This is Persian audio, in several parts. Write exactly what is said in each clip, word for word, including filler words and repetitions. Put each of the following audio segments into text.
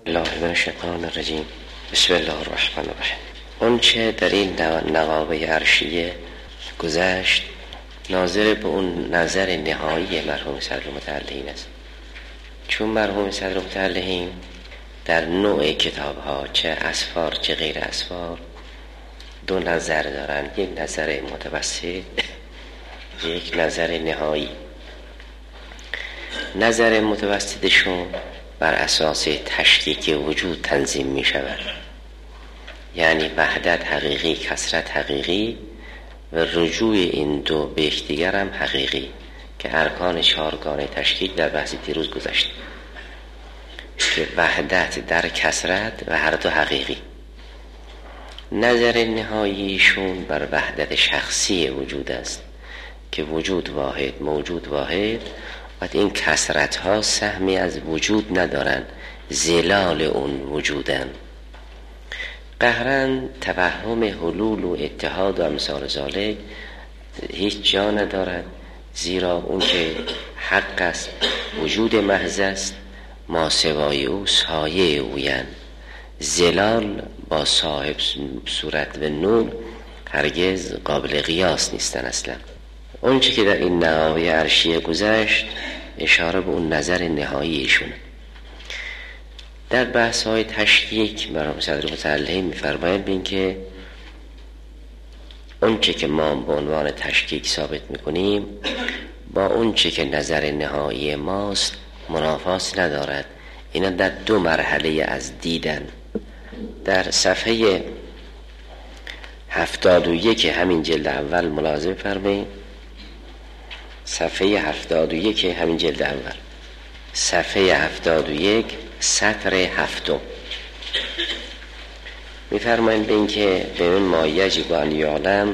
الله من الشیطان الرجیم. بسم الله الرحمن الرحیم. اون چه در این نقابه عرشیه گذشت ناظر به اون نظر نهایی مرحوم صدر متعلقین است. چون مرحوم صدر متعلقین در نوع کتاب ها چه اسفار چه غیر اسفار دو نظر دارن، یک نظر متوسط، یک نظر نهایی. نظر متوسطشون بر اساس تشکیک وجود تنظیم می شود، یعنی وحدت حقیقی، کثرت حقیقی و رجوع این دو به یکدیگر هم حقیقی که ارکان چهارگانه تشکیک در بحث دیروز گذشت که وحدت در کثرت و هر دو حقیقی. نظر نهاییشون بر وحدت شخصی وجود است که وجود واحد، موجود واحد و این کثرت ها سهمی از وجود ندارن، زلال اون وجودن. قهرن توهم حلول و اتحاد و امثال ذالک هیچ جا ندارد، زیرا اون که حق است، وجود محض است، ما سوای او سایه اوین. زلال با صاحب صورت و نور هرگز قابل قیاس نیستن اصلا. اون چی که در این نقابه عرشیه گذشت اشاره به اون نظر نهاییشونه. در بحث های تشکیک مرحوم صدر متعلقین می‌فرمایند بین که اون چی که ما به عنوان تشکیک ثابت میکنیم با اون چی که نظر نهایی ماست منافات ندارد. اینا در دو مرحله از دیدن. در صفحه هفتاد و یک همین جلد اول ملاحظه فرمایید، صفحه هفتاد و یک همین جلد اول، صفحه هفتاد و یک سطر هفتم میفرمایند به این که به من ما یجب ان یعلم،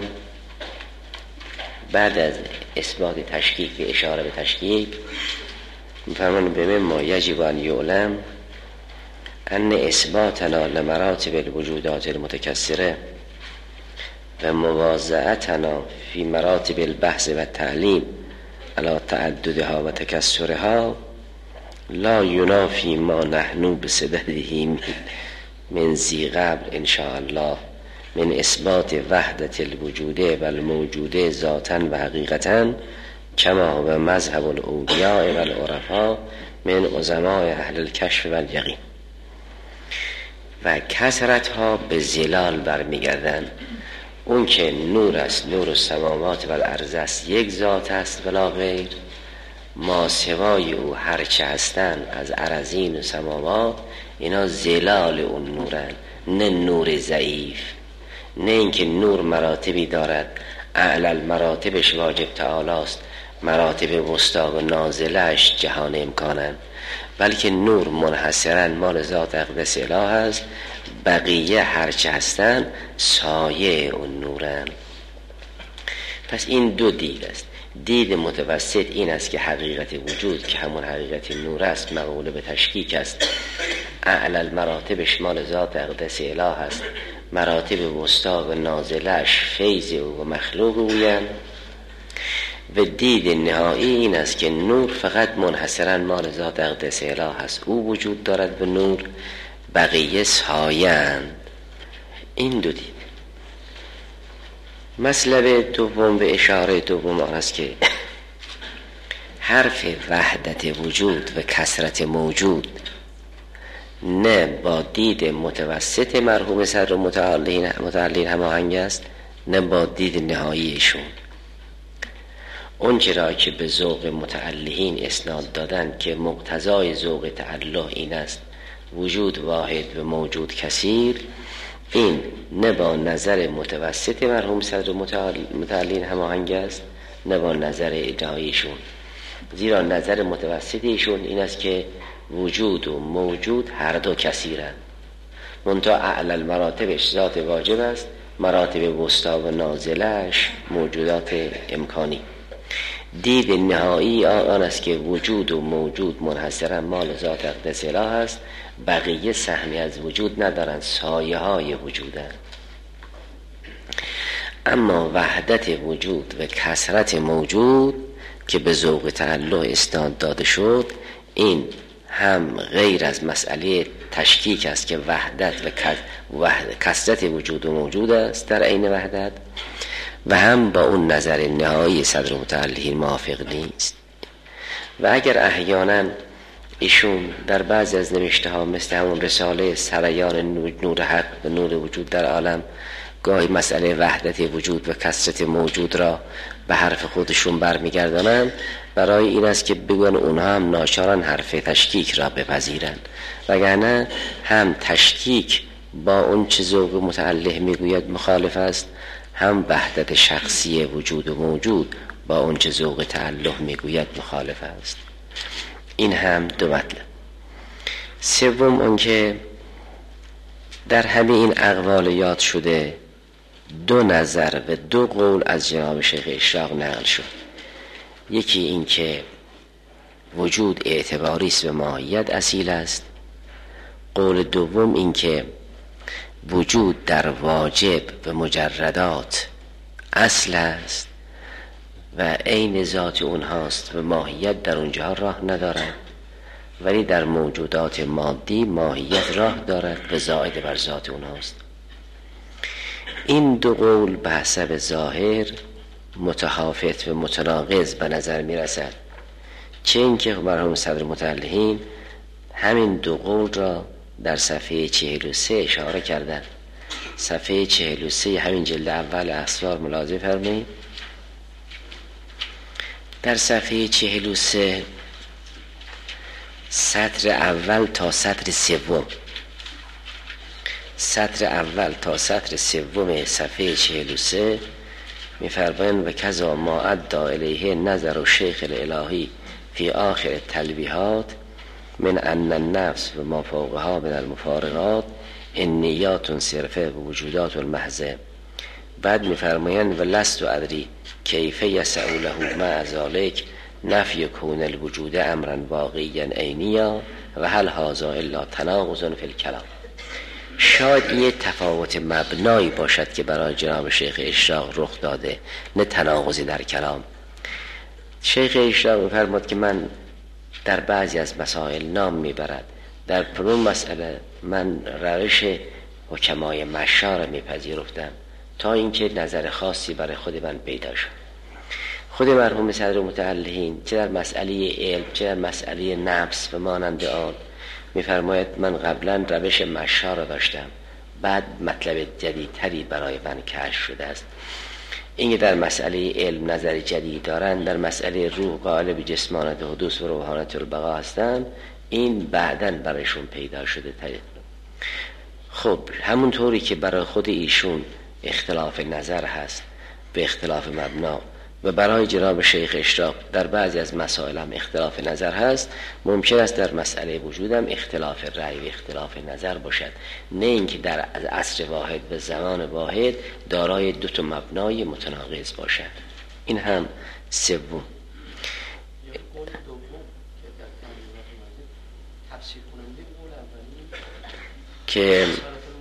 بعد از اثبات تشکیک و اشاره به تشکیک میفرمایند به من ما یجب ان یعلم ان اثباتنا لمراتب الوجودات المتکثره و مواضعتنا فی مراتب البحث و تعلیم علی تعددها و تکثرها لا ینافی ما نحن بصدده من ذی قبل ان شاء الله من اثبات وحدت الوجوده و الموجوده ذاتا و حقیقتا کما و مذهب الاولیاء و العرفاء من عظماء اهل الکشف و الیقین. و کثرت ها به زلال برمیگردن. اون که نور است، نور السماوات و الارض است، یک ذات است ولا غیر. ما سوای او هرچه هستن از ارضین و سماوات اینا زلال اون نورن، نه نور ضعیف. نه اینکه نور مراتبی دارد، اعلی المراتبش واجب تعالی است، مراتب وسطا و نازلش جهان امکانن، بلکه نور منحصرا مال ذات اقدس اله است، بقیه هرچه هستن سایه اون نورن. پس این دو دید است. دید متوسط این است که حقیقت وجود که همون حقیقت نور است مقبول به تشکیک است، اعلی المراتبش مال ذات اقدس اله است، مراتب وسطا و نازلش فیض او و مخلوق اوین. و دید نهایی این است که نور فقط منحصرا مال ذات اقدس اله است، او وجود دارد به نور، بقیه سایه‌اند. این دو دید. مطلب دوم به اشاره دوم آن است که حرف وحدت وجود و کثرت موجود نه با دید متوسط مرحوم صدر متعلقین متعلقین هماهنگ است، نه با دید نهاییشون. اون چرا که به ذوق متعلقین اسناد دادن که مقتضای ذوق تعلق این است وجود واحد و موجود کثیر، این نه با نظر متوسط مرحوم صدر متعلقین هماهنگ است، نه با نظر ادعایشون. زیرا نظر متوسطیشون این است که وجود و موجود هر دو کثیرند، منتها اعلی المراتبش ذات واجب است، مراتب وسطا و نازلش موجودات امکانی. دید نهایی آن است که وجود و موجود منحصرا مال ذات اقدس اله است، بقیه سهمی از وجود ندارند، سایه های وجودند. اما وحدت وجود و کثرت موجود که به ذوق تعلق اسناد داده شد، این هم غیر از مسئله تشکیک است که وحدت و کثرت وجود و موجود است در عین وحدت، و هم با اون نظر نهایی صدر متعلهین موافق نیست. و اگر احیانا ایشون در بعضی از نوشته ها مثل همون رساله سریان نور حق و نور وجود در عالم گاهی مسئله وحدت وجود و کثرت موجود را به حرف خودشون برمیگردانند، برای این است که بگن اونها هم ناچارن حرف تشکیک را بپذیرند، وگرنه هم تشکیک با اون چه ذوق متعلق میگوید مخالف است، هم وحدت شخصی وجود و موجود با اون چه ذوق تعلق میگوید مخالف است. این هم دو مطلب. سوم اون که در همه این اقوال یاد شده دو نظر و دو قول از جناب شیخ اشراق نقل شد. یکی این که وجود اعتباری است و ماهیت اصیل است. قول دوم این که وجود در واجب و مجردات اصل است و عین ذات اونهاست و ماهیت در اونجا راه ندارد، ولی در موجودات مادی ماهیت راه دارد و زائد بر ذات اونهاست. این دو قول به حسب ظاهر متخافت و متناقض به نظر می رسد، چه این که مرحوم صدر متعلهین همین دو قول را در صفحه چهل و سه اشاره کردن. صفحه چهل و سه همین جلد اول اسرار ملاحظه فرمایید. در صفحه چهل و سه سطر اول تا سطر سوم سطر اول تا سطر سوم صفحه چهل و سه می‌فرمایند و کذا ما ادى الیه نظر و شیخ الالهی فی آخر التلویحات من ان النفس و ما فوقها من المفارقات النیات صرفه و وجودات المحضه. بعد می‌فرمایند و لست و ادری کیف یسع له مع ذلک نفی کون الوجود امرا واقعیا عینیا و هل هذا الا تناقض فی الکلام. شاید یه تفاوت مبنایی باشد که برای جناب شیخ اشراق رخ داده، نه تناقضی در کلام. شیخ اشراق می‌فرماد که من در بعضی از مسائل نام میبرد، در پرون مسئله من روش حکمای مشار میپذیرفتم تا اینکه نظر خاصی برای خود من پیدا شد. خود مرحوم صدر متعلهین چه در مسئله علم چه در مسئله نفس و مانند آن میفرماید من قبلا روش مشار را داشتم، بعد مطلب جدیدتری برای من کشف شده است. اینکه در مسئله علم نظر جدید دارند، در مسئله روح قائل به جسمانت حدوث و روحانت البقا هستند، این بعداً برایشون پیدا شده. خب همونطوری که برای خود ایشون اختلاف نظر هست به اختلاف مبنا و برای جناب شیخ اشراق در بعضی از مسائل هم اختلاف نظر هست، ممکن است در مسئله وجودم اختلاف رأی و اختلاف نظر باشد، نه اینکه در عصر واحد و زمان واحد دارای دو تا مبنای متناقض باشد. این هم سوم. که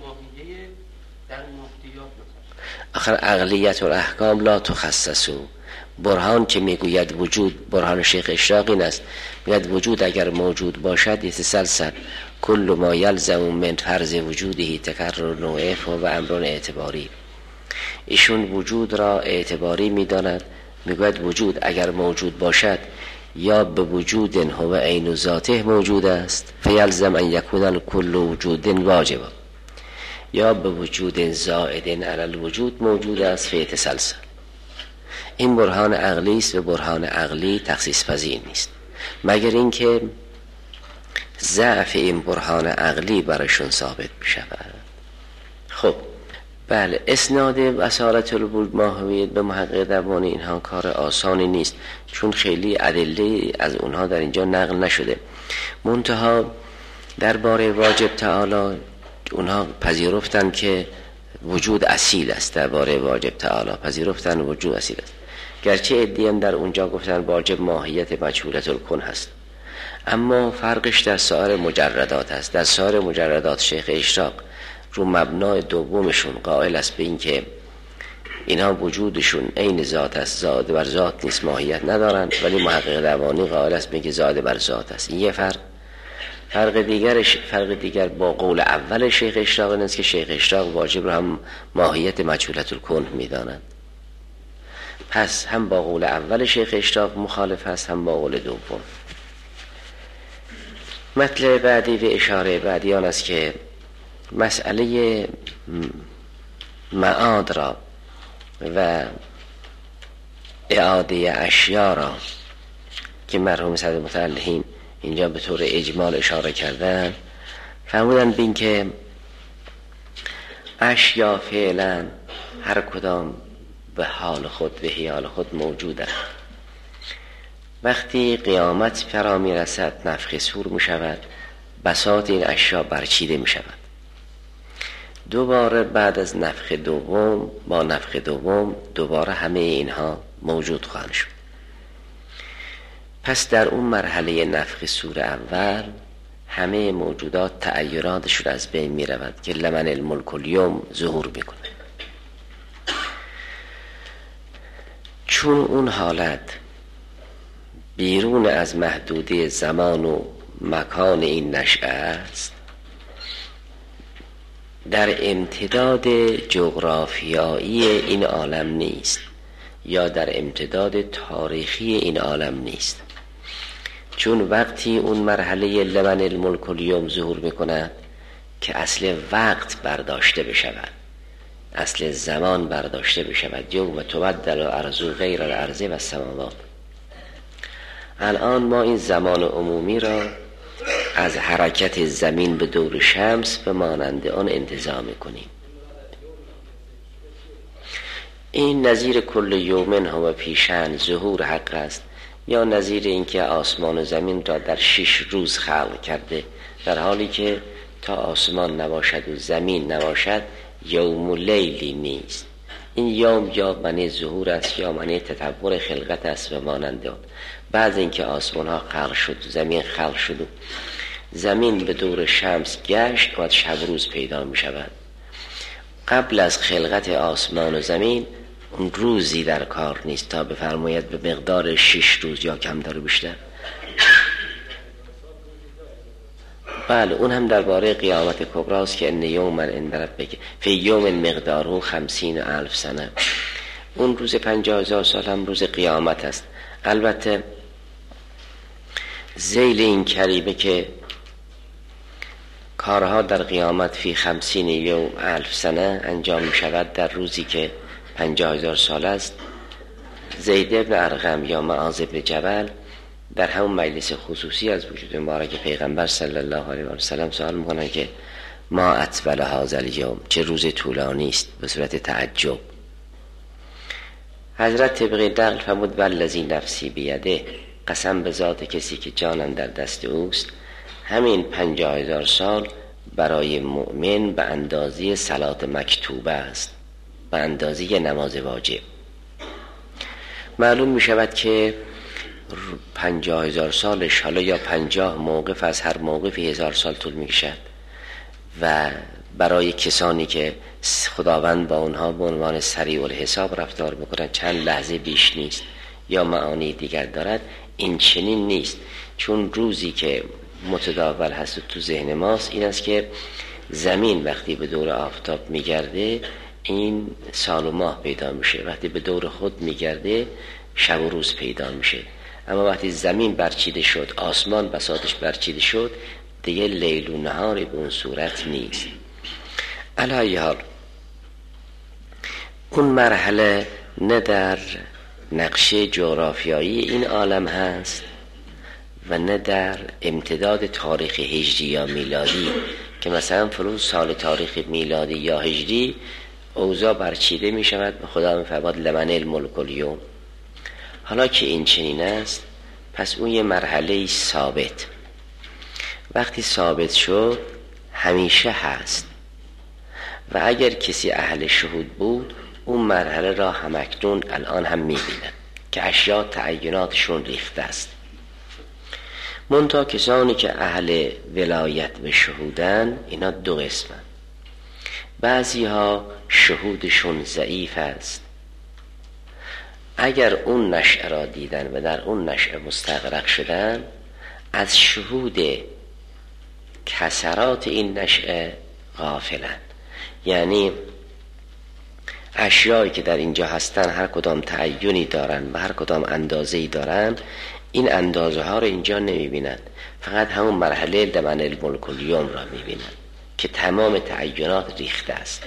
آخر عقلیت و احکام لا تخصصو، برهان که میگوید وجود، برهان شیخ اشراق این است، میگوید وجود اگر موجود باشد یتسلسل کل ما یلزم من فرض وجودی تکرر نوعه و امرون اعتباری. ایشون وجود را اعتباری میداند، میگوید وجود اگر موجود باشد یا به وجود هو عین ذاته موجود است فیلزم ان یکون کل وجود واجب، یا به وجود زائد علی الوجود موجود است فیتسلسل. این برهان عقلی است و برهان عقلی تخصیص پذیر نیست، مگر اینکه ضعف این برهان عقلی برایشون ثابت بشود. خب بله، اسناد اصالت الماهویت به محقق دربانی اینها کار آسانی نیست، چون خیلی ادله از اونها در اینجا نقل نشده. منتها درباره واجب تعالی اونها پذیرفتن که وجود اصیل است، درباره واجب تعالی پذیرفتن وجود اصیل است، گرچه ادعیم در اونجا گفتن واجب ماهیت مجهولت الکن هست، اما فرقش در سایر مجردات است. در سایر مجردات شیخ اشراق رو مبنای دومشون قائل است به این که اینها وجودشون عین ذات است، زائد بر ذات نیست، ماهیت ندارند، ولی محقق روانی قائل است به اینکه زائد بر ذات است. این یه فرق. فرق دیگرش فرق دیگر با قول اول شیخ اشراق این است که شیخ اشراق واجب رو هم ماهیت مجهولة الکنه میدانند. پس هم با قول اول شیخ اشراق مخالف است، هم با قول دوم. مطلب بعدی و اشاره بعدی آن است که مسئله معاد را و اعاده اشیا را که مرحوم صدر متعلحین اینجا به طور اجمال اشاره کردن، فرمودن بین که اشیا فعلا هر کدام به حال خود به حیال خود موجودند. وقتی قیامت فرا می رسد نفخ صور می شود، بساط این اشیا برچیده می شود. دوباره بعد از نفخ دوم با نفخ دوم دوباره همه اینها موجود خواهند شد. پس در اون مرحله نفخ صور اول همه موجودات تغییراتشون از بین می رود که لمن الملک الیوم ظهور می کنه. چون اون حالت بیرون از محدوده زمان و مکان این نشأه است، در امتداد جغرافیایی این عالم نیست یا در امتداد تاریخی این عالم نیست. چون وقتی اون مرحله لمن الملک الیوم ظهور میکند که اصل وقت برداشته بشود، اصل زمان برداشته بشود، یوم تبدل الارض غیر الارض و السماوات. الان ما این زمان عمومی را از حرکت زمین به دور شمس به مانند آن انتزاع میکنیم. این نظیر کل یومن هم پیشن ظهور حق است، یا نظیر اینکه آسمان و زمین را در شش روز خلق کرده، در حالی که تا آسمان نباشد و زمین نباشد یوم و لیلی نیست. این یوم یا معنی ظهور است یا معنی تطور خلقت است و مانند آن. بعد اینکه آسمان ها خلق شد، زمین خلق شد و زمین به دور شمس گشت و شب روز پیدا می شود. قبل از خلقت آسمان و زمین اون روزی در کار نیست تا بفرماید به مقدار شش روز یا کمتر و بیشتر. بله، اون هم درباره قیامت کبری است که ان یوما عند ربک فی یوم مقداره خمسین الف سنه. اون روز پنجاه هزار سال هم روز قیامت است. البته ذیل این کریمه که کارها در قیامت فی خمسین یوم الف سنه انجام می شود در روزی که پنجاه هزار سال است. زید ابن ارقم یا معاذ ابن جبل در همون مجلس خصوصی از وجود مبارک پیغمبر صلی الله علیه و سلم سوال میکنن که ما اطول هذا الیوم، چه روز طولانی است، به صورت تعجب. حضرت طبق دقل فرمود والذی نفسی بیده، قسم به ذات کسی که جانم در دست اوست، همین پنجاه هزار سال برای مؤمن به اندازه صلات مکتوبه است، به اندازه نماز واجب. معلوم می شود که پنجاه هزار سالش حالا یا پنجاه موقف از هر موقفی هزار سال طول می کشد و برای کسانی که خداوند با اونها به عنوان سریع الحساب رفتار میکنند چند لحظه بیش نیست یا معانی دیگر دارد. این چنین نیست، چون روزی که متداول هست و تو ذهن ماست این است که زمین وقتی به دور آفتاب میگرده این سال و ماه پیدا میشه، وقتی به دور خود میگرده شب و روز پیدا میشه. اما وقتی زمین برچیده شد، آسمان بساطش برچیده شد، دیگه لیل و نهاری به اون صورت نیست. علی حال اون مرحله نه در نقشه جغرافیایی این عالم هست و نه در امتداد تاریخ هجری یا میلادی که مثلا فلان سال تاریخ میلادی یا هجری اوضاع برچیده می شود به خدا می‌فرماد لمن الملک الیوم. حالا که این چنین است پس اون یه مرحله ثابت، وقتی ثابت شد همیشه هست و اگر کسی اهل شهود بود اون مرحله را همکنون الان هم می‌بینه که اشیاء تعیناتشون ریخته است. منتها کسانی که اهل ولایت و شهودن اینا دو قسمن. بعضی ها شهودشون ضعیف است، اگر اون نشأه را دیدن و در اون نشأه مستغرق شدن از شهود کسرات این نشأه غافلن، یعنی اشیایی که در اینجا هستن هر کدام تعینی دارن و هر کدام اندازه‌ای دارن، این اندازه ها رو اینجا نمیبینن، فقط همون مرحله لمن الملک الیوم را میبینن که تمام تعینات ریخته است.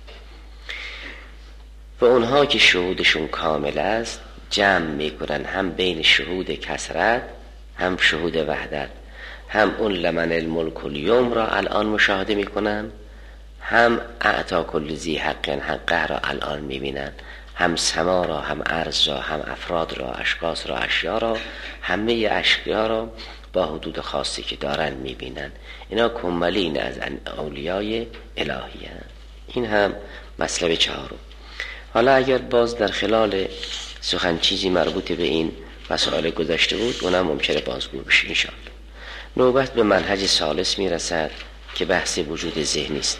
و اونها که شهودشون کامل است جمع میکنن هم بین شهود کثرت هم شهود وحدت، هم اون لمن الملک الیوم را الان مشاهده میکنن، هم اعطا کل ذی حق حقه را الان میبینن، هم سما را، هم ارض را، هم افراد را، اشخاص را، اشیا را، همه اشیا را با حدود خاصی که دارن میبینن. اینا کمالین از اولیای الهی هست. این هم مطلب چهارم. حالا اگر باز در خلال سخن چیزی مربوط به این مسائل گذشته بود، اونم ممکنه بازگو بشه انشاءالله. نوبت به منهج ثالث میرسد که بحث وجود ذهنی است.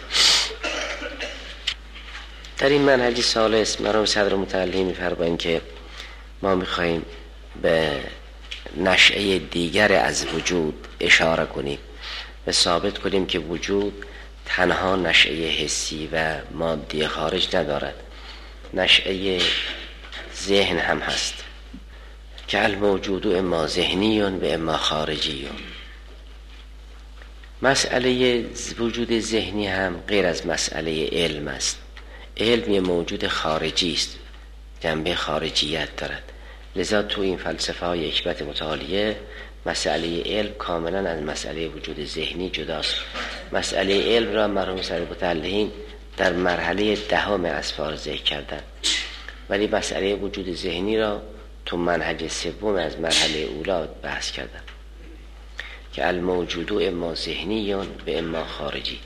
در این منهج ثالث مرحوم صدر متعلی می‌فرمایند که ما می‌خواهیم به نشأه دیگر از وجود اشاره کنیم و ثابت کنیم که وجود تنها نشأه حسی و مادی خارج ندارد، نشأه ذهن هم هست که الموجود اما ذهنی و اما خارجی. مسئله وجود ذهنی هم غیر از مسئله علم است. علم یه موجود خارجی است، جنبه خارجیت دارد، لذا تو این فلسفه های حکمت متعالیه مسئله علم کاملا از مسئله وجود ذهنی جداست. مسئله علم را مرحوم صدر متعلی در مرحله دهم اسفار ذکر کردن، ولی مسئله وجود ذهنی را تو منهج سوم از مرحله اولا بحث کردن که الموجود اما ذهنی و اما خارجی.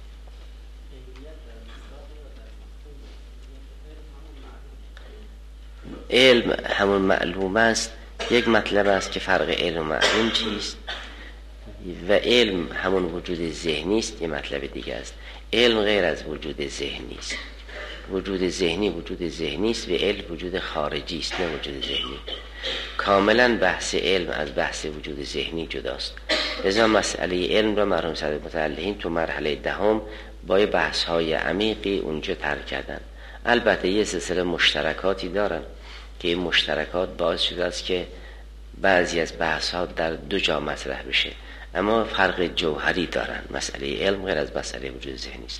علم همون معلوم است، یک مطلب است که فرق علم و معلوم چیست، و علم همون وجود ذهنی است، یک مطلب دیگه است. علم غیر از وجود ذهنی است. وجود ذهنی وجود ذهنی است و علم وجود خارجی است، نه وجود ذهنی. کاملا بحث علم از بحث وجود ذهنی جداست. لذا مسئله علم را مرحوم صدر متعلی تو مرحله دهم با بحث های عمیقی اونجا طرح کردن. البته یه سلسله مشترکاتی دارن که این مشترکات باعث شده است که بعضی از بحث ها در دو جا مطرح بشه، اما فرق جوهری دارن. مسئله علم غیر از مسئله وجود ذهنی است.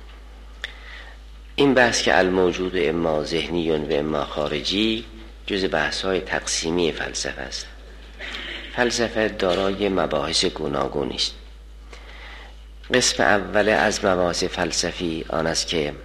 این بحث که الموجود اما ذهنی و اما خارجی جز بحث های تقسیمی فلسفه است. فلسفه دارای مباحث گوناگون است. قسم اول از مباحث فلسفی آن است که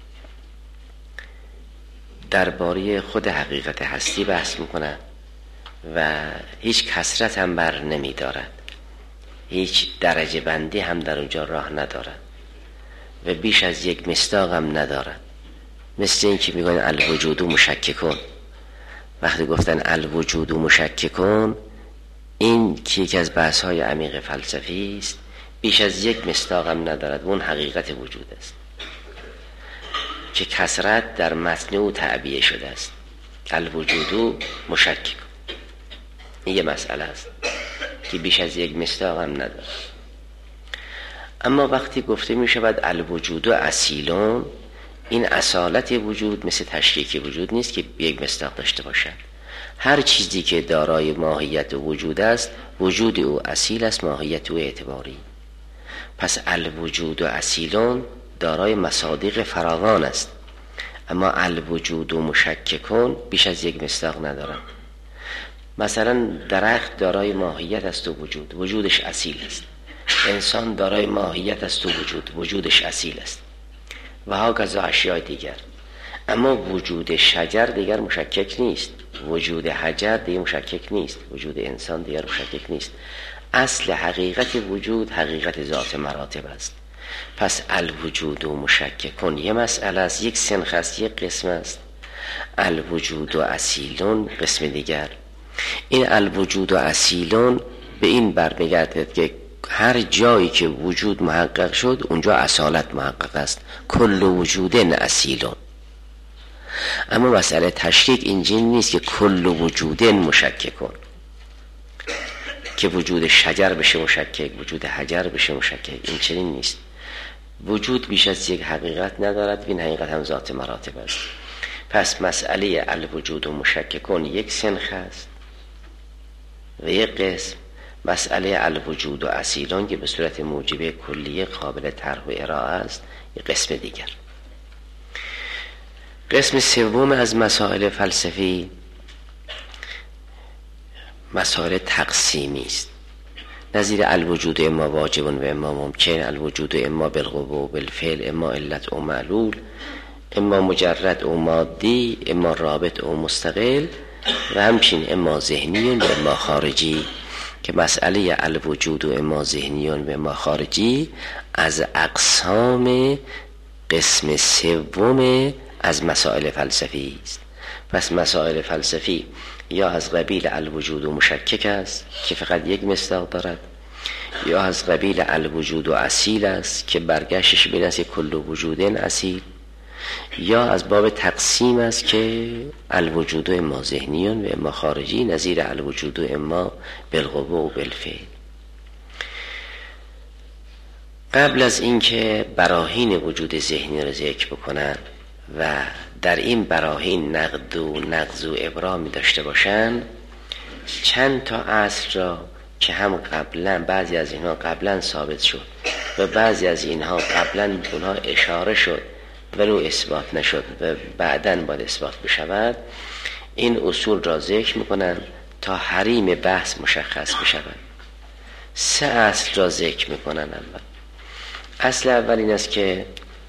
درباره خود حقیقت هستی بحث میکنند و هیچ کثرت هم بر نمی دارد، هیچ درجه بندی هم در اونجا راه ندارد و بیش از یک مصداق هم ندارد. مثل این که میگن الوجود مشککون. وقتی گفتن الوجود مشککون، این که یکی از بحث های عمیق فلسفی است، بیش از یک مصداق هم ندارد و اون حقیقت وجود است که کثرت در متن او تعبیه شده است. الوجود مشکک، این یه مسئله است که بیش از یک مصداق هم ندارد. اما وقتی گفته می شود الوجود اصیلون، این اصالت وجود مثل تشکیک وجود نیست که یک مصداق داشته باشد. هر چیزی که دارای ماهیت وجود است، وجود او اصیل است، ماهیت او اعتباری. پس الوجود اصیلون دارای مصادیق فراوان است، اما الوجود مشککون بیش از یک مصداق ندارند. مثلا درخت دارای ماهیت است و وجود، وجودش اصیل است. انسان دارای ماهیت است و وجود، وجودش اصیل است، و هاکذا اشیاء دیگر. اما وجود شجر دیگر مشکک نیست، وجود حجر دیگر مشکک نیست، وجود انسان دیگر مشکک نیست. اصل حقیقت وجود حقیقت ذات مراتب است. پس الوجود و مشککون یه مسئله است، یک سنخ است، یک قسم است. الوجود و اصیلون قسم دیگر. این الوجود و اصیلون به این برمیگردد که هر جایی که وجود محقق شد اونجا اصالت محقق است. کل وجود اصیلون. اما مسئله تشکیک اینجوری نیست که کل وجود مشککون. که وجود شجر بشه مشکک، وجود حجر بشه مشکک. این چنین نیست. وجود بیش از یک حقیقت ندارد و این حقیقت هم ذات مراتب است. پس مسئله الوجود و مشککون یک سنخ است و یک قسم، مسئله الوجود و اصیلان که به صورت موجبه کلیه قابل طرح و ارائه است یک قسم دیگر. قسم سوم از مسائل فلسفی مسائل تقسیمی است، نظیر الوجود اما واجب و اما ممکن، الوجود اما بالقوه و بالفعل، اما علت و معلول، اما مجرد و مادی، اما رابط و مستقل و همچنین اما ذهنی و اما خارجی، که مسئله الوجود و اما ذهنی و اما خارجی از اقسام قسم سوم از مسائل فلسفی است. پس مسائل فلسفی یا از قبیل الوجود و مشکک است که فقط یک مصداق دارد، یا از قبیل الوجود و اصیل است که برگشتش به نفس کل وجودن اصیل، یا از باب تقسیم است که الوجود اما ذهنیون و اما خارجی، نظیر الوجود اما بالقوه و بالفعل. قبل از اینکه براهین وجود ذهنی را ذکر بکنن و در این براهین نقد و نقض و ابرامی داشته باشن، چند تا اصل را که هم قبلا بعضی از اینها قبلا ثابت شد و بعضی از اینها قبلا به اونها اشاره شد ولو اثبات نشد و بعداً باید اثبات بشود، این اصول را ذکر میکنن تا حریم بحث مشخص بشود. سه اصل را ذکر میکنن. اول اصل اول این است که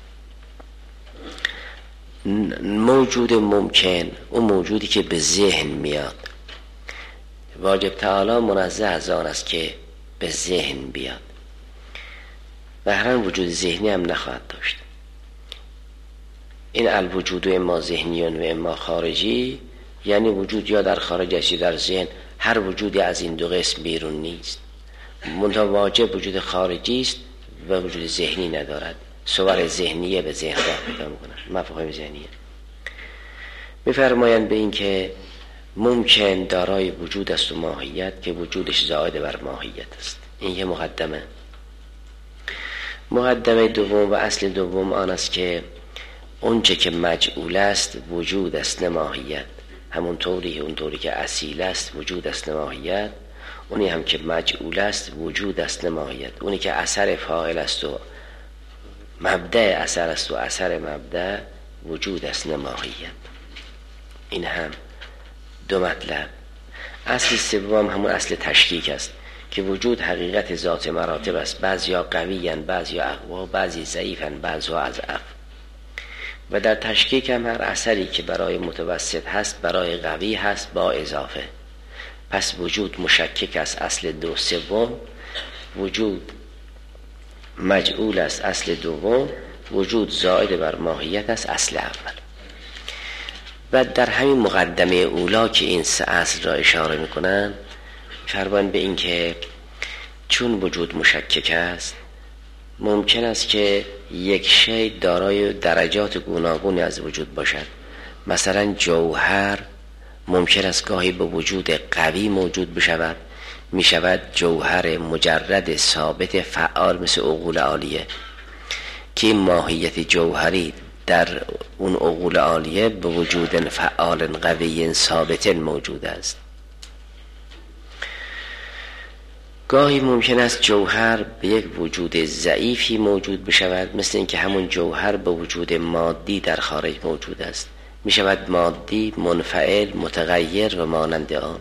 موجود ممکن، اون موجودی که به ذهن میاد، واجب تعالی منزه از آن است که به ذهن بیاد و هر وجود ذهنی هم نخواهد داشت. این الوجود اما ذهنیون و اما خارجی، یعنی وجود یا در خارج است یا در ذهن، هر وجودی از این دو قسم بیرون نیست. منتها واجب وجود خارجی است و وجود ذهنی ندارد. صور ذهنیه به ذهن راه پیدا میکنن، مفاهیم ذهنیه. میفرمایند به این که ممکن دارای وجود است و ماهیت که وجودش زائد بر ماهیت است. این یه مقدمه. مقدمه دوم و اصل دوم آن است که اونچه که مجعول است وجود است نه ماهیت. همون طوری اون طوری که اصیل است وجود است نه ماهیت، اونی هم که مجعول است وجود است نه ماهیت. اونی که اثر فاعل است و مبدأ اثر است و اثر مبدأ وجود است نه ماهیت. این هم دو مطلب. اصل سوم همون اصل تشکیک است که وجود حقیقت ذات مراتب است، بعضیا قویان، بعضیا اقوا، بعضی ضعیفن، بعضیا اضعف. و در تشکیک هم هر اثری که برای متوسط هست برای قوی هست با اضافه. پس وجود مشکک است اصل دو. سوم وجود مجعول است اصل دوم، وجود زائد بر ماهیت است اصل اول. و در همین مقدمه اولا که این سه اصل را اشاره میکنن، فرمان به این که چون وجود مشکک است ممکن است که یک شی دارای درجات گوناگونی از وجود باشد. مثلا جوهر ممکن است گاهی به وجود قوی موجود بشود، می شود جوهر مجرد ثابت فعال مثل عقول عالیه که ماهیت جوهری در اون عقول عالیه به وجود فعال قوی ثابت موجود است. گاهی ممکن است جوهر به یک وجود ضعیفی موجود بشود، مثل اینکه همون جوهر به وجود مادی در خارج موجود است، می شود مادی، منفعل، متغیر و مانند آن.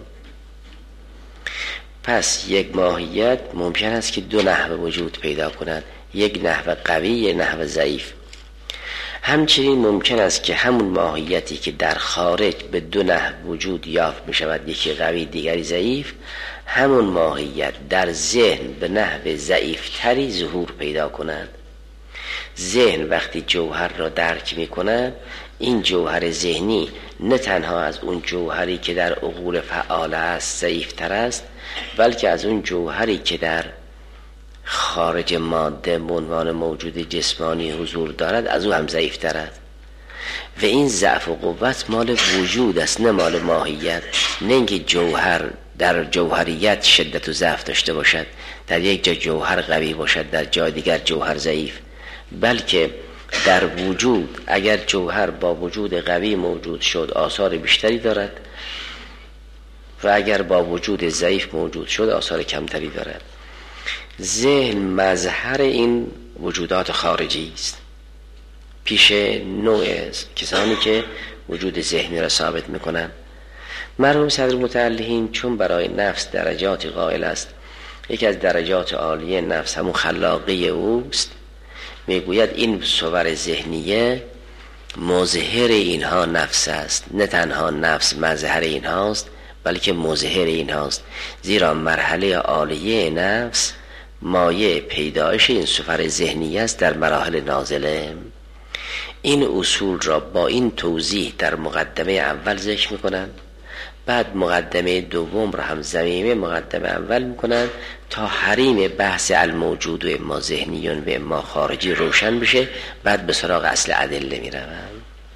پس یک ماهیت ممکن است که دو نحو وجود پیدا کند، یک نحو قوی، یک نحو ضعیف. همچنین ممکن است که همون ماهیتی که در خارج به دو نحو وجود یافت می شود، یکی قوی دیگری ضعیف، همون ماهیت در ذهن به نحو ضعیف تری ظهور پیدا کند. ذهن وقتی جوهر را درک می کند، این جوهر ذهنی نه تنها از اون جوهری که در عقول فعال است ضعیف تر است، بلکه از اون جوهری که در خارج ماده به عنوان موجود جسمانی حضور دارد از او هم ضعیف تر است. و این ضعف و قوت مال وجود است نه مال ماهیت. نه اینکه جوهر در جوهریت شدت و ضعف داشته باشد، در یک جا جوهر قوی باشد، در جای دیگر جوهر ضعیف، بلکه در وجود اگر جوهر با وجود قوی موجود شد آثار بیشتری دارد و اگر با وجود ضعیف موجود شد آثار کمتری دارد. ذهن مظهر این وجودات خارجی است پیش نوع کسانی که وجود ذهنی را ثابت میکنند. مرحوم صدر متعلهین چون برای نفس درجات قائل است، یکی از درجات عالیه نفس همون خلاقی اوست، میگوید این صور ذهنیه مظهر اینها نفس است، نه تنها نفس مظهر اینهاست بلکه مظهر اینهاست، زیرا مرحله عالیه نفس مایه پیدایش این صور ذهنی است در مراحل نازله. این اصول را با این توضیح در مقدمه اول ذکر میکنن، بعد مقدمه دوم را هم ضمیمه مقدمه اول میکنن تا حریم بحث الموجود و اما ذهنیون و اما خارجی روشن بشه، بعد به سراغ اصل ادله میروند.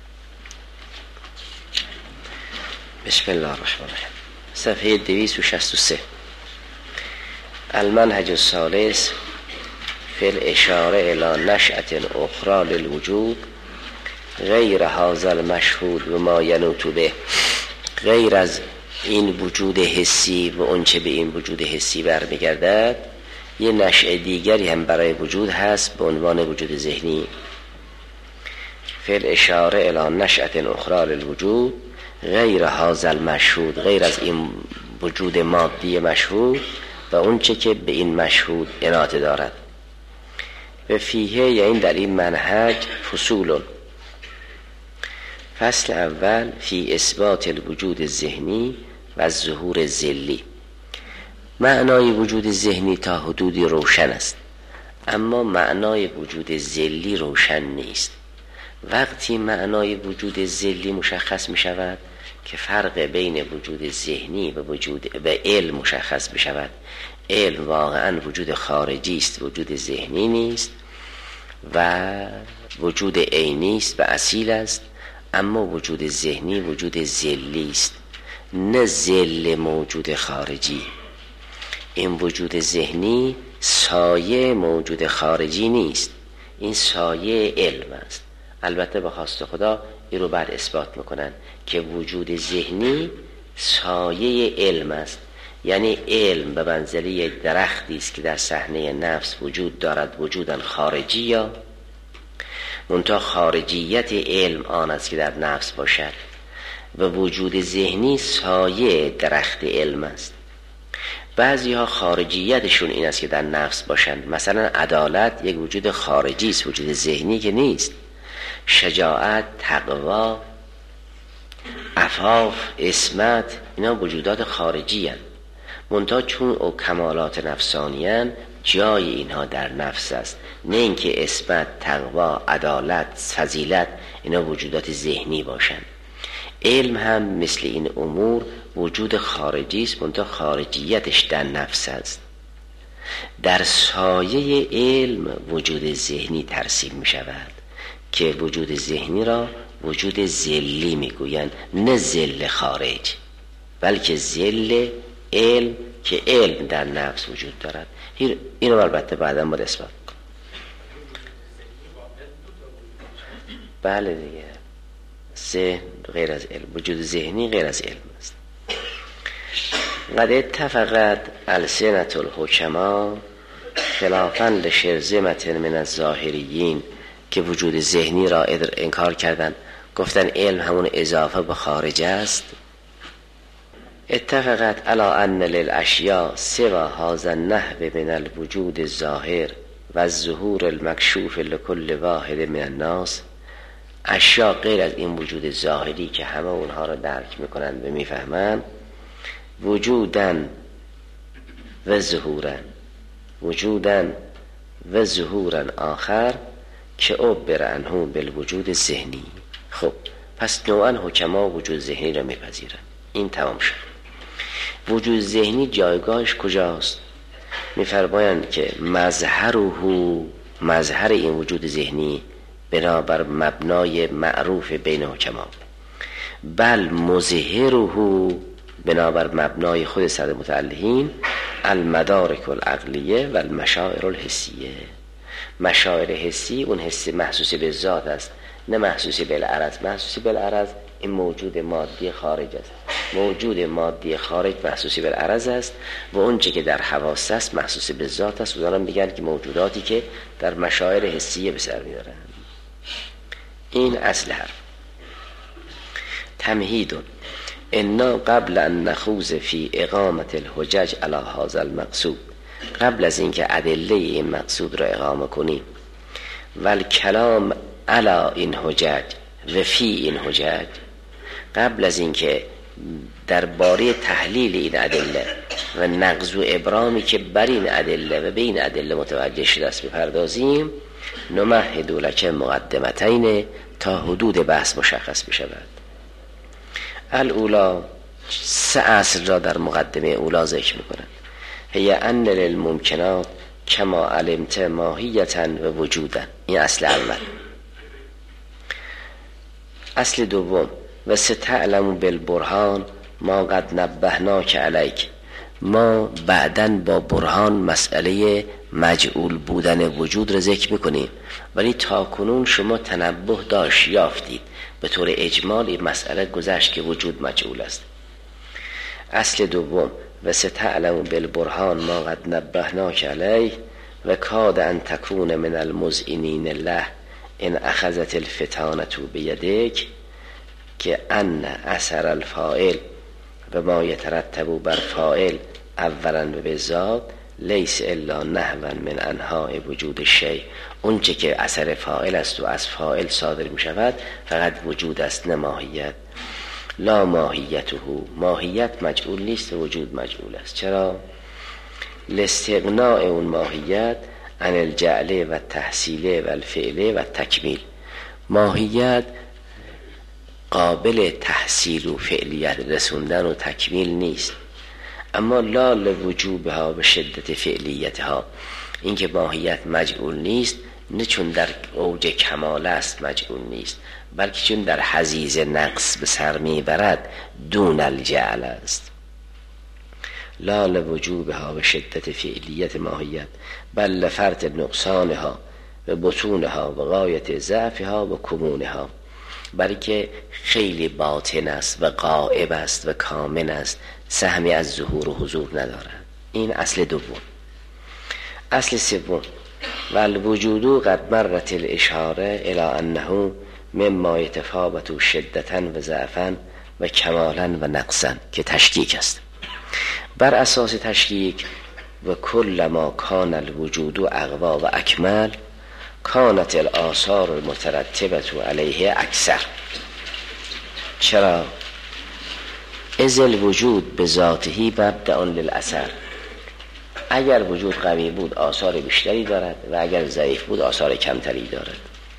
بسم الله الرحمن الرحیم. صفحه دویست و شصت و سه. المنهج الثالث فی الاشاره الی نشأة اخرى للوجود غیر هذا المشهود و ما ینوط به. غیر از این وجود حسی و اونچه به این وجود حسی برمیگردد یه نشأه دیگری هم برای وجود هست به عنوان وجود ذهنی. فی الاشاره الی نشأة اخرى للوجود غیر هذا المشهود، غیر از این وجود مادی مشهود و اونچه که به این مشهود اناطه دارد. و فیه یعنی در این منهج فصول. فصل اول فی اثبات الوجود ذهنی و ظهور ذلی. معنای وجود ذهنی تا حدودی روشن است، اما معنای وجود ذلی روشن نیست. وقتی معنای وجود ذلی مشخص می شود که فرق بین وجود ذهنی و وجود و علم مشخص می شود. علم واقعا وجود خارجی است، وجود ذهنی نیست و وجود عینی است و اصیل است، اما وجود ذهنی وجود ذلی است، نه ذل موجود خارجی. این وجود ذهنی سایه موجود خارجی نیست، این سایه علم است. البته به خواست خدا این رو بعد اثبات میکنن که وجود ذهنی سایه علم است، یعنی علم به منزله یک درختی است که در صحنه نفس وجود دارد، وجودن خارجی یا منتها خارجیت علم آن است که در نفس باشد و وجود ذهنی سایه درخت علم است. بعضی ها خارجیتشون این است که در نفس باشند، مثلا عدالت یک وجود خارجی است، وجود ذهنی که نیست. شجاعت، تقوا، عفاف، عصمت، اینا وجودات خارجی هستند، منتها چون او کمالات نفسانی هستند جای اینها در نفس است، نه اینکه عصمت، تقوا، عدالت، فضیلت اینا وجودات ذهنی باشند. علم هم مثل این امور وجود خارجی است، منتها خارجیتش در نفس است. در سایه علم وجود ذهنی ترسیم می شود که وجود ذهنی را وجود ذلی می گویند، نه ذل خارج بلکه ذل علم که علم در نفس وجود دارد. اینو البته بعدا باید اثبات کنم. بله دیگه، ذهن غیر از علم، وجود ذهنی غیر از علم است. قد اتفقت السنة الحکما خلافا لشرذمة من الظاهریین که وجود ذهنی را انکار کردن، گفتن علم همون اضافه به خارج است. اتفقت علی ان للاشیاء سوا هذا النحو من الوجود الظاهر و الظهور المکشوف لكل واحد من الناس. اشیاء غیر از این وجود ظاهری که همه اونها را درک میکنن و میفهمن، وجودن و ظهورن، وجودن و ظهورن آخر که عبر عنه بالوجود ذهنی. خب پس نوعا حکما وجود ذهنی را میپذیرن. این تمام شد. وجود ذهنی جایگاهش کجاست؟ میفرمایند که مظهره، مظهر این وجود ذهنی بنابر مبنای معروف بین حکما، بل مظهره بنابر مبنای خود صد متعلقین المدارک العقلیه و المشاعر الحسیه. مشاعر حسی اون حس محسوس به ذات است، نه محسوس بالعرض. محسوس بالعرض این موجود مادی خارج است، موجود مادی خارج محسوس بالعرض است و اون چه که در حواس است محسوس به ذات است. و دارن میگن که موجوداتی که در مشاعر حسیه به سر میارن. این اصل حرف. تمهیدون انا قبل ان نخوض فی اقامت الحجج علی هذا المقصود، قبل از اینکه ادله این مقصود را اقامه کنیم و الکلام علی این حجج و فی این حجج، قبل از اینکه درباره تحلیل این ادله و نقض و ابرامی که بر این ادله و به این ادله متوجه شده است بپردازیم، نمهد لک مقدمتین تا حدود بحث مشخص بشود. الاولا، سه اصل را در مقدمه اولا ذکر میکنند. هی ان للممکنات کما علمت ماهیتا و وجودا، این اصل اول. اصل دوم و ستعلم بالبرهان ما قد نبهناک علیک، ما بعداً با برهان مسئله مجعول بودن وجود را ذکر میکنیم، ولی تا کنون شما تنبه داشت یافتید به طور اجمال این مسئله گذشت که وجود مجعول است. اصل دوم و ستعلم بالبرهان ما قد نبهناک علیه و کاد ان تکون من المذعنین له ان اخذت الفتانه بیدک، که ان اثر الفاعل و ما یترتب بر فاعل اولا و بالذات لیس الا نحوا من انواع وجود شیء، اون چه که اثر فاعل است و از فاعل صادر می شود فقط وجود است نه ماهیت. لا ماهیته، ماهیت مجعول نیست و وجود مجعول است. چرا؟ لاستغناء اون ماهیت عن الجعل و تحصیل و الفعل و تکمیل. ماهیت قابل تحصیل و فعلیت رسوندن و تکمیل نیست، اما لا لوجوبها و شدت فعلیتها، این که ماهیت مجعول نیست نه چون در اوج کمال است مجعول نیست، بلکه چون در حضیض نقص به سر میبرد دون الجعل است. لا لوجوبها و شدت فعلیت ماهیت بل لفرط نقصانها و بطونها و غایت ضعفها و کمونها، بلکه خیلی باطن است و غائب است و کامن است، سهمی از ظهور و حضور ندارد. این اصل دوم. اصل سوم و الوجود قد مرت الاشاره الى انه مما یتفاوت شدتا و ضعفا و کمالا و نقصا، که تشکیک است. بر اساس تشکیک و کل ما کان الوجود اقوا و اکمل کانت الآثار المترتبت علیه اکثر. چرا؟ از الوجود به ذاته مبدأ للاثر، اگر وجود قوی بود آثار بیشتری دارد و اگر ضعیف بود آثار کمتری دارد.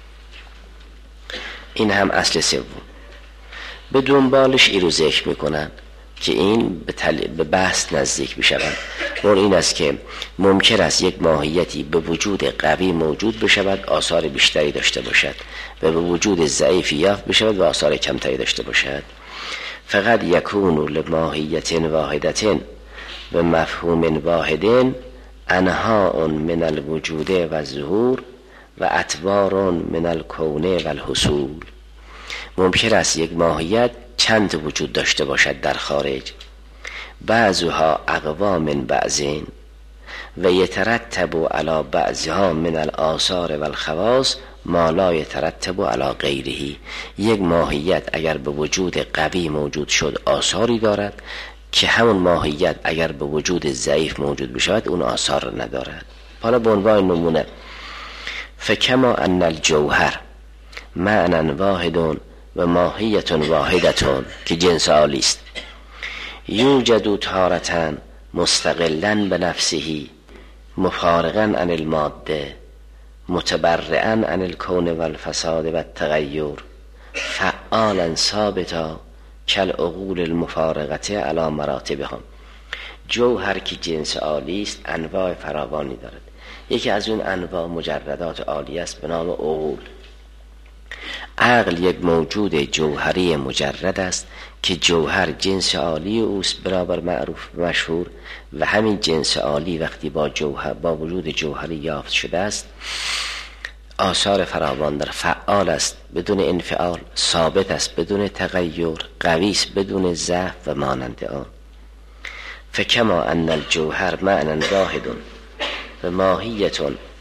این هم اصل سوم. به دنبالش این رو ذکر میکنن که این به, تل... به بحث نزدیک بشوند. اون این است که ممکن است یک ماهیتی به وجود قوی موجود بشود آثار بیشتری داشته باشد و به وجود ضعیفی یافت بشود و آثار کمتری داشته باشد. فقط یکون لماهیت واحدت و مفهوم واحد انها من الوجود و الظهور و اطوار من الکون و الحصول. ممکن است یک ماهیت چند وجود داشته باشد در خارج، بعضها اقوا من بعضین و یترتب علی بعضها من الآثار و الخواص ما لا یترتب علی غیره. یک ماهیت اگر به وجود قوی موجود شد آثاری دارد که همون ماهیت اگر به وجود ضعیف موجود بشود اون آثار ندارد. حالا به عنوان نمونه فکما ان الجوهر معنی واحد و ماهیت واحدتون که جنس عالی است، یوجد تارة مستقلا به نفسه مفارقا عن الماده متبرئا عن الکون و الفساد و التغیر فعالا ثابتا کالعقول المفارقه علی مراتبهم. جوهر که جنس عالی است انواع فراوانی دارد. یکی از اون انواع مجردات عالی است به نام عقول. عقل یک موجود جوهری مجرد است که جوهر جنس عالی اوست برابر معروف و مشهور، و همین جنس عالی وقتی با جوهر با وجود جوهری یافت شده است آثار فراوان در فعال است بدون انفعال، ثابت است بدون تغییر، قوی است بدون ضعف و مانند آن. فکما ان الجوهر معنی واحد و ماهیت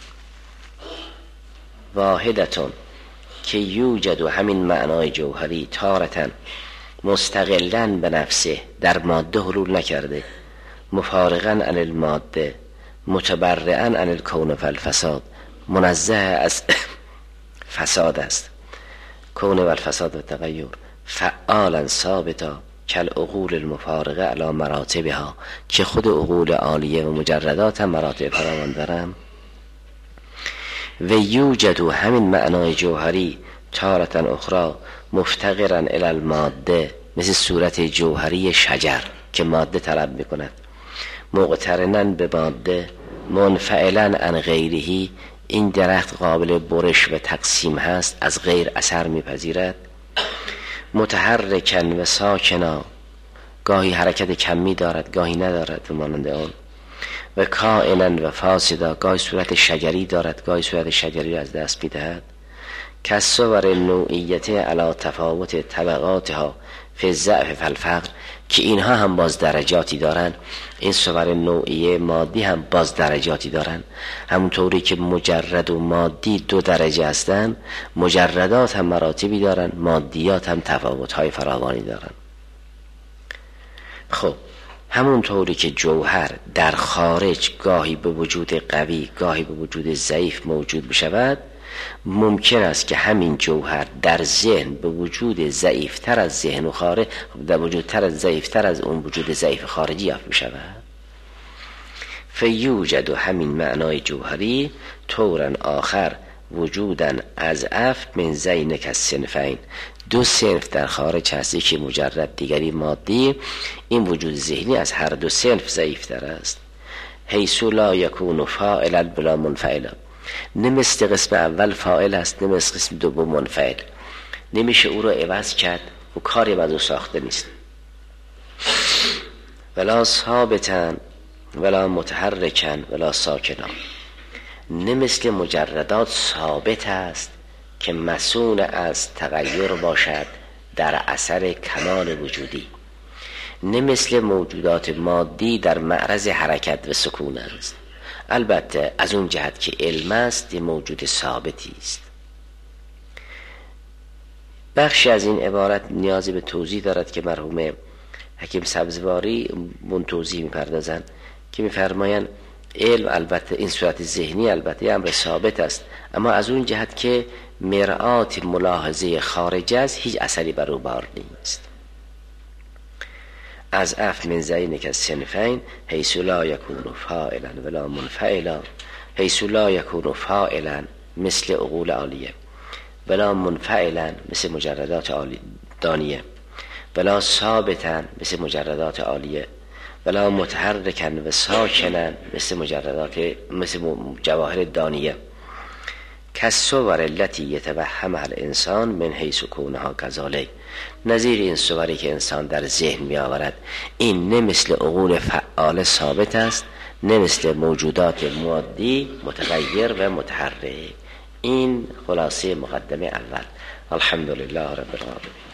واحدتون که یوجد، و همین معنای جوهری تارةً مستقلاً به نفسه در ماده حلول نکرده، مفارقاً عن الماده، متبرئاً عن الکون فالفساد، منزه از فساد است، کون و الفساد و تغییر، فعالاً ثابتا کالعقول المفارقه علی مراتبها، که خود عقول عالیه و مجردات هم مراتب فراوان دارن. و یوجد، همین معنای جوهری تارةً اخرى مفتقراً الی الماده، مثل صورت جوهری شجر که ماده طلب میکند، مقترناً به ماده، منفعلاً عن غیره، این درخت قابل برش و تقسیم هست، از غیر اثر میپذیرد، متحرکاً و ساکنا، گاهی حرکت کمی دارد گاهی ندارد و مانند آن، و کائنا و فاسدا، گاهی صورت شجری دارد گاهی صورت شجری از دست میدهد، کالصور نوعیت علی تفاوت طبقاتها فی الضعف فالفقر، که اینها هم باز درجاتی دارن، این صور نوعیه مادی هم باز درجاتی دارن، همونطوری که مجرد و مادی دو درجه هستن، مجردات هم مراتبی دارن، مادیات هم تفاوت‌های فراوانی دارن. خب همونطوری که جوهر در خارج گاهی به وجود قوی گاهی به وجود ضعیف موجود بشود، ممکن است که همین جوهر در ذهن به وجود ضعیفتر از ذهن و خارج، در وجود تر از ضعیفتر از اون وجود ضعیف خارجی یافت بشود. فیوجد، همین معنای جوهری طوراً آخر وجوداً اضعف من ذینک الصنفین، دو صنف در خارج هست، یکی مجرد دیگری مادی، این وجود ذهنی از هر دو صنف ضعیفتر است. حیث لا یکون فاعلا بلا منفعلا، نه مثل قسم اول فاعل است نه مثل قسم دوم منفعل، نمیشه او رو عوض کرد و کاری از او ساخته نیست. ولا ثابتا ولا متحرکا ولا ساکنا، نه مثل مجردات ثابت است که مسئول از تغییر باشد در اثر کمال وجودی، نه مثل موجودات مادی در معرض حرکت و سکون است، البته از اون جهت که علم است موجود ثابتی است. بخشی از این عبارت نیازی به توضیح دارد که مرحوم حکیم سبزواری من توضیح می‌پردازند که می‌فرمایند علم البته این صورت ذهنی البته امر ثابت است، اما از اون جهت که مرآت ملاحظه خارج است هیچ اثری بر او بار نیست. از اف من ذینک الصنفین حیث لا یکون فاعلا ولا منفعلا، حیث لا یکون فاعلا مثل عقول عالیه، ولا منفعلا مثل مجردات عالی دانیه، ولا ثابتا مثل مجردات عالیه، ولا متحرکا و ساکنا مثل مجردات مثل جواهر دانیه، کالصور التي یتوهمها الانسان من حیث کونها کذالک، نظیر این صوری که انسان در ذهن می آورد، این نه مثل عقول فعال ثابت است نه مثل موجودات مادی متغیر و متحرک. این خلاصه مقدمه اول. الحمدلله رب العالمین.